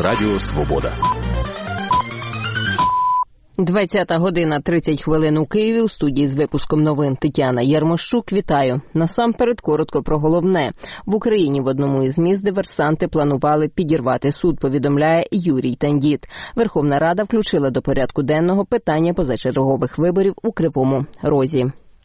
Радіо Свобода. 20:30 у Києві. У студії з випуском новин Тетяна Єрмощук. Вітаю. Насамперед коротко про головне. В Україні в одному із міст диверсанти планували підірвати суд, повідомляє Юрій Тандіт. Верховна Рада включила до порядку денного питання позачергових виборів у Кривому Розі.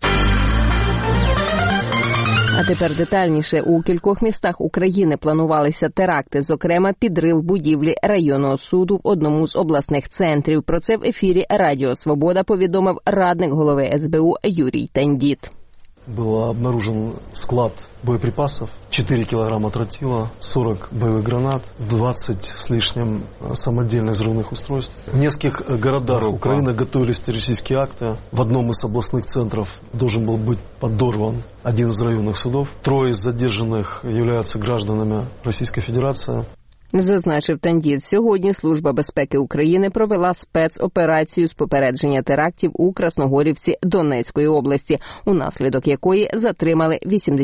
А тепер детальніше. У кількох містах України планувалися теракти, зокрема підрив будівлі районного суду в одному з обласних центрів. Про це в ефірі Радіо Свобода повідомив радник голови СБУ Юрій Тандіт. Был обнаружен склад боеприпасов, 4 килограмма тротила, 40 боевых гранат, 20 с лишним самодельных взрывных устройств. В нескольких городах Украины готовились террористические акты. В одном из областных центров должен был быть подорван один из районных судов. 3 из задержанных являются гражданами Российской Федерации. Зазначив Тандіт, сьогодні Служба безпеки України провела спецоперацію з попередження терактів у Красногорівці Донецької області, унаслідок якої затримали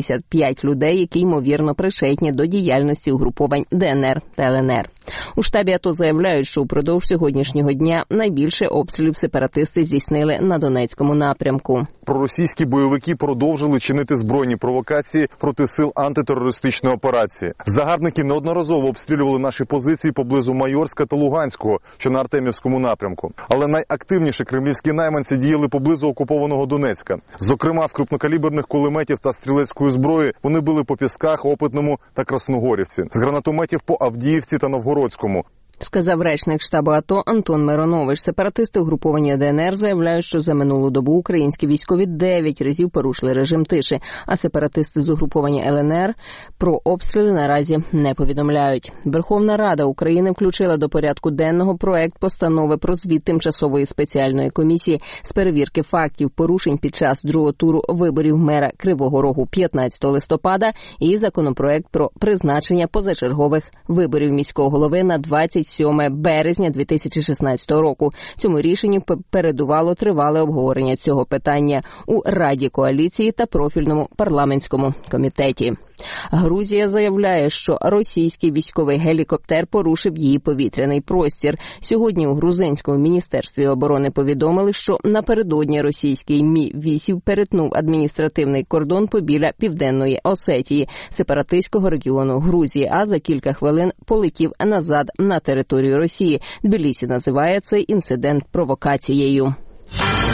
85 людей, які, ймовірно, причетні до діяльності угруповань ДНР та ЛНР. У штабі АТО заявляють, що упродовж сьогоднішнього дня найбільше обстрілів сепаратисти здійснили на Донецькому напрямку. Проросійські бойовики продовжили чинити збройні провокації проти сил антитерористичної операції. Загарбники неодноразово обстрілювали наші позиції поблизу Майорська та Луганського, що на Артемівському напрямку. Але найактивніше кремлівські найманці діяли поблизу окупованого Донецька. Зокрема, з крупнокаліберних кулеметів та стрілецької зброї вони били по Пісках, Опитному та Красногорівці. З гранатометів по Авдіївці та Новгородському. Сказав речник штабу АТО Антон Миронович. Сепаратисти угруповання ДНР заявляють, що за минулу добу українські військові 9 разів порушили режим тиші, а сепаратисти з угруповання ЛНР про обстріли наразі не повідомляють. Верховна Рада України включила до порядку денного проект постанови про звіт Тимчасової спеціальної комісії з перевірки фактів порушень під час другого туру виборів мера Кривого Рогу 15 листопада і законопроект про призначення позачергових виборів міського голови на 27 березня 2016 року. Цьому рішенню передувало тривале обговорення цього питання у Раді коаліції та профільному парламентському комітеті. Грузія заявляє, що російський військовий гелікоптер порушив її повітряний простір. Сьогодні у грузинському міністерстві оборони повідомили, що напередодні російський Мі-8 перетнув адміністративний кордон побіля Південної Осетії, сепаратистського регіону Грузії, а за кілька хвилин полетів назад на територію Росії. Тбілісі називає цей інцидент провокацією.